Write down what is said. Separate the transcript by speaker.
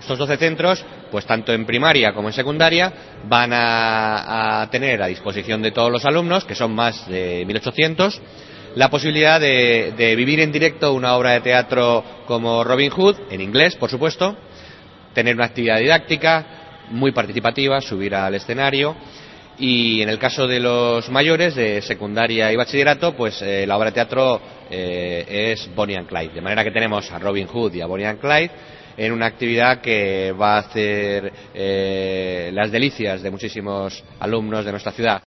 Speaker 1: Estos 12 centros, pues tanto en primaria como en secundaria, van a tener a disposición de todos los alumnos, que son más de 1.800, la posibilidad de vivir en directo una obra de teatro como Robin Hood, en inglés, por supuesto, tener una actividad didáctica muy participativa, subir al escenario. Y en el caso de los mayores, de secundaria y bachillerato, pues la obra de teatro es Bonnie and Clyde, de manera que tenemos a Robin Hood y a Bonnie and Clyde en una actividad que va a hacer las delicias de muchísimos alumnos de nuestra ciudad.